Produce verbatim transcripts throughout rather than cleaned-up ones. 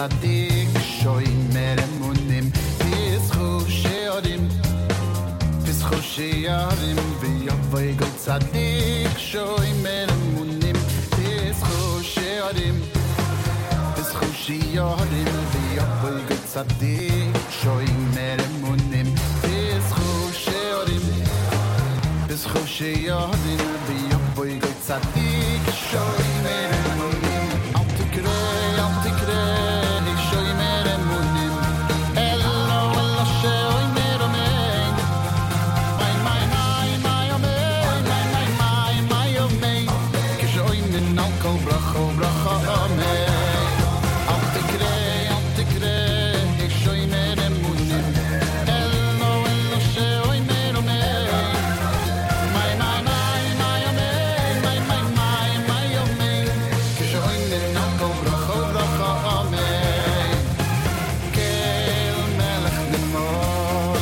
צדיק שוימר אמונים בזכות שיורים בזכות שיורים ויבוא גוי צדיק שוימר אמונים בזכות שיורים בזכות שיורים ויבוא גוי צדיק שוימר אמונים בזכות שיורים בזכות שיורים ויבוא גוי צדיק שוימר אמונים אל תקרא אל תקרא שוימר אמונים אלו אלו שוימר אמן מיי מיי מיי מיי אמן מיי מיי מיי מיי אמן כשאוינן על כל ברכה ברכה אמן אל תקרא אל תקרא שוימר אמונים אלו אלו שוימר אמן מיי מיי מיי מיי אמן מיי מיי מיי מיי אמן כשאוינן על כל ברכה ברכה אמן כל מלך נמון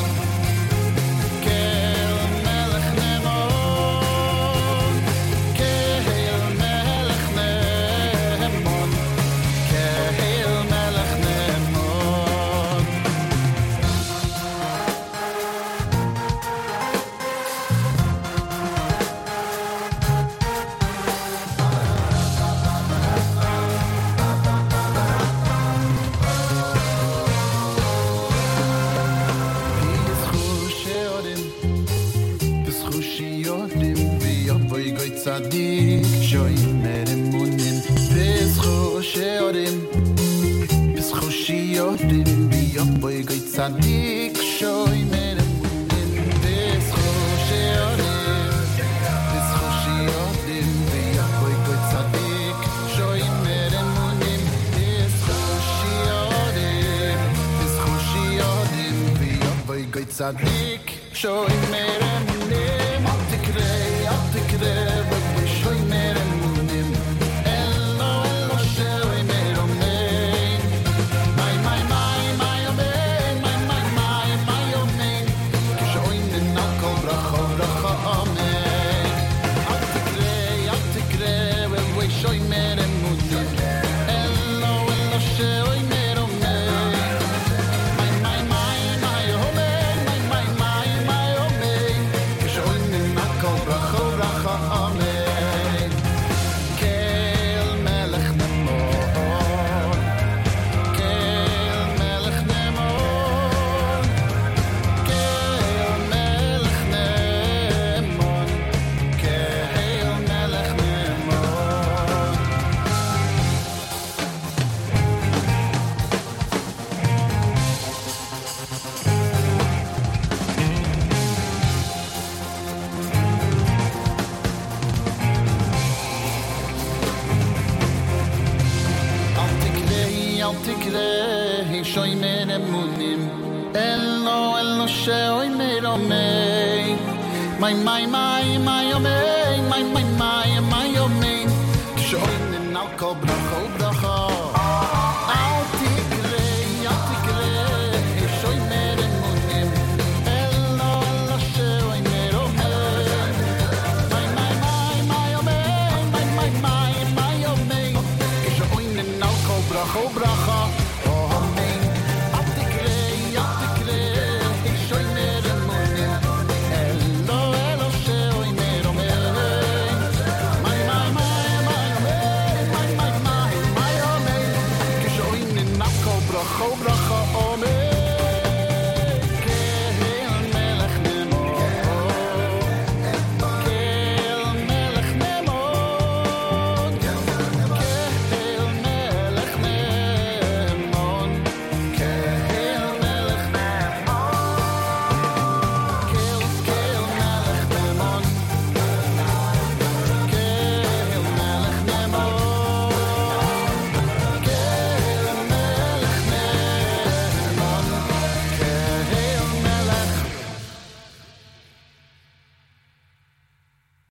כל מלך נמון כל מלך נמון כל מלך נמון בזכות שיורים בזכות שיורים ויבוא גוי צדיק שוימר אמונים בזכות שיורים בזכות שיורים ויבוא גוי צדיק שוימר אמונים בזכות שיורים בזכות שיורים ויבוא גוי צדיק שוימר אמונים בזכות שיורים בזכות שיורים ויבוא גוי צדיק שוימר אמונים אל תקרא אל תקרא שוימר אמונים אלו אלו שוימר אמן מיי מיי מיי מיי אמן מיי מיי מיי מיי אמן כשאוינן על כל ברכה ברכה אמן אל תקרא אל תקרא שוימר אמונים אלו אלו שוימר אמן מיי מיי מיי מיי אמן מיי מיי מיי מיי אמן כשאוינן על כל ברכה ברכה אמן כל מלך נמון כל מלך נמון כל מלך נמון כל מלך נמון אל תקרא אל תקרא שוימר אמונים אלו אלו שוימר אמן מיי מיי מיי מיי אמן מיי מיי מיי מיי אמן כשאוינן על כל ברכה